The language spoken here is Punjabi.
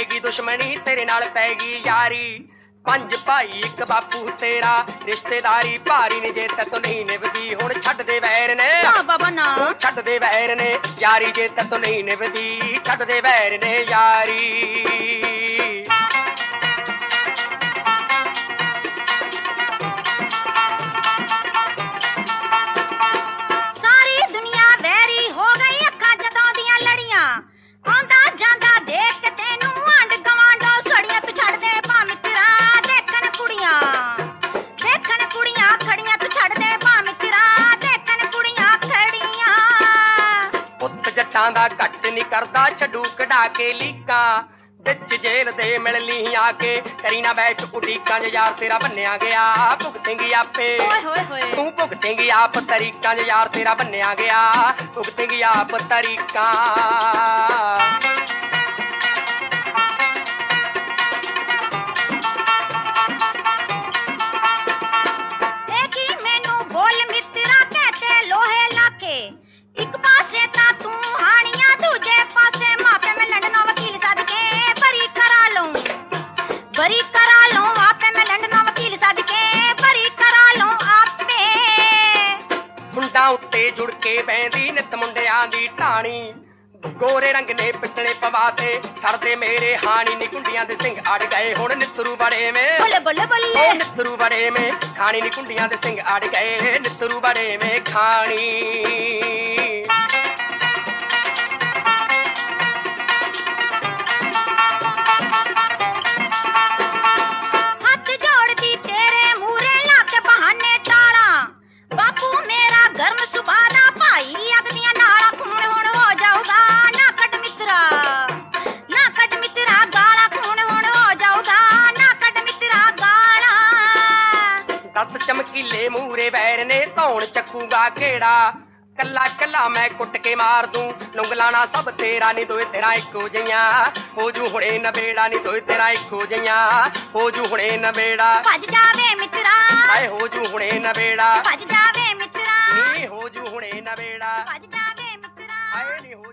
ਪੈਗੀ ਦੁਸ਼ਮਣੀ ਤੇਰੇ ਨਾਲ ਪੈਗੀ ਯਾਰੀ। ਪੰਜ ਭਾਈ ਇੱਕ ਬਾਪੂ ਤੇਰਾ ਰਿਸ਼ਤੇਦਾਰੀ ਭਾਰੀ ਨੇ ਜੇ ਤੈਨੂੰ ਨਹੀਂ ਨਿਭਦੀ ਹੁਣ ਛੱਡ ਦੇ ਵੈਰ ਨੇ। ਨਾ ਬਾਬਾ ਨਾ ਛੱਡ ਦੇ ਵੈਰ ਨੇ ਯਾਰੀ ਜੇ ਤੈਨੂੰ ਨਹੀਂ ਨਿਭਦੀ ਛੱਡ ਦੇ ਵੈਰ ਨੇ ਯਾਰੀ। ਸਾਰੀ ਦੁਨੀਆ ਵੈਰੀ ਹੋ ਗਈ ਅੱਖਾਂ ਜਦੋਂ ਦੀਆਂ ਲੜੀਆਂ। ਆਉਂਦਾ ਜਾਂਦਾ ਦੇਖ ਕੇ ਤੈਨੂੰ ਆਂਡ ਗਵਾਂਡੋ ਸੜੀਆਂ ਤੂੰ ਛੱਡ ਦੇ ਭਾ ਮਿੱਤਰਾ ਦੇਖਣ ਕੁੜੀਆਂ ਖੜੀਆਂ ਤੂੰ ਛੱਡ ਦੇ ਭਾ ਮਿੱਤਰਾ ਦੇਖਣ ਕੁੜੀਆਂ ਖੜੀਆਂ। ਪੁੱਤ ਜੱਟਾਂ ਦਾ ਘੱਟ ਨਹੀਂ ਕਰਦਾ ਛੱਡੂ ਕਢਾ ਕੇ ਲੀਕਾਂ ਵਿੱਚ ਜੇਲ੍ਹ ਦੇ ਮਿਲ ਲਈ ਆ ਕੇ ਕਰੀ ਨਾ ਬੈਠ ਉਡੀਕਾਂ ਜੇ ਯਾਰ ਤੇਰਾ ਬੰਨਿਆ ਗਿਆ ਭੁਗਤੇਂਗੀ ਆਪੇ। ਓਏ ਹੋਏ ਹੋਏ ਤੂੰ ਭੁਗਤੇਂਗੀ ਆਪ ਤਰੀਕਾਂ ਜੇ ਯਾਰ ਤੇਰਾ ਬੰਨਿਆ ਗਿਆ ਭੁਗਤੇਂਗੀ ਆਪ ਤਰੀਕਾਂ। ਦੇਖੀ ਮੈਨੂੰ ਬੋਲ ਮਿੱਤਰਾ ਕਹਤੇ ਲੋਹੇ ਲਾਕੇ ਇੱਕ ਪਾਸੇ ਤਾਂ ਤੂੰ ਹਾਣੀਆਂ ਦੂਜੇ ਪਾਸੇ ਮਾਪੇ ਮੈਂ ਲੰਡਨੋਂ ਵਕੀਲ ਸੱਦ ਕੇ ਬਰੀ ਕਰਾ ਲਊਂ ਆਪੇ ਮੈਂ ਲੰਡਨੋਂ ਵਕੀਲ ਸੱਦ ਕੇ ਬਰੀ ਕਰਾ ਲਊਂ ਆਪੇ। ਮੁੰਡਾ ਉੱਤੇ ਜੁੜ ਕੇ ਬਹਿੰਦੀ ਨਿੱਤ ਮੁੰਡਿਆਂ ਦੀ ਢਾਣੀ ਗੋਰੇ ਰੰਗ ਨੇ ਪਿੱਟਣੇ ਪਵਾਤੇ ਸੜਦੇ ਮੇਰੇ ਹਾਣੀ ਨੀ ਕੁੰਡੀਆਂ ਦੇ ਸਿੰਘ ਅੜ ਗਏ ਹੁਣ ਨਿੱਤਰੂ ਬੜੇ ਮੇ ਬੱਲੇ ਬੱਲੇ ਬੱਲੇ ਨਿੱਤਰੂ ਬੜੇ ਮੇ ਖਾਣੀ ਨੀ ਕੁੰਡੀਆਂ ਦੇ ਸਿੰਘ ਅੜ ਗਏ ਨਿੱਤਰੂ ਬੜੇ ਮੇ ਖਾਣੀ। ਹੱਥ ਜੋੜਦੀ ਤੇਰੇ ਮੂਰੇ ਲਾ ਕੇ ਬਹਾਨੇ ਟਾਲਾਂ ਬਾਪੂ ਮੇਰਾ ਗਰਮ ਸੁਭਾਅ ਦਾ ਭਾਈ ਅਗਦੀਆਂ ਨਾਲਾਂ ਖੂਨ ਹੁਣ ਹੋ ਜਾਊਗਾ ਨਾ ਕੱਢ ਮਿੱਤਰਾ ਗਾਲਾਂ ਖੂਨ ਹੁਣ ਹੋ ਜਾਊਗਾ ਨਾ ਕੱਢ ਮਿੱਤਰਾ ਗਾਲਾਂ। 10 ਚਮਕੀਲੇ ਮੂਰੇ ਵੈਰ ਨੇ ਧੌਣ ਚੱਕੂਗਾ ਕਿਹੜਾ ਕੱਲਾ ਕੱਲਾ ਮੈਂ ਕੁੱਟ ਕੇ ਮਾਰ ਦੂੰ ਨੁੰਗਲਾਣਾ ਸਭ ਤੇਰਾ ਨੀ ਦੋਏ ਤੇਰਾ ਇੱਕੋ ਜਿਹੀਆਂ ਹੋ ਜੂ ਹੁਣੇ ਨਵੇੜਾ ਨੀ ਦੋਏ ਤੇਰਾ ਇੱਕੋ ਜਿਹੀਆਂ ਹੋ ਜੂ ਹੁਣੇ ਨਵੇੜਾ। ਭੱਜ ਜਾਵੇ ਮਿੱਤਰਾ ਹਾਏ ਹੋ ਜੂ ਹੁਣੇ ਨਵੇੜਾ ਭੱਜ ਜਾਵੇ ਮਿੱਤਰਾ ਨੀ ਹੋ ਜੂ ਹੁਣੇ ਨਵੇੜਾ ਭੱਜ ਜਾਵੇ ਮਿੱਤਰਾ ਹਾਏ ਨੀ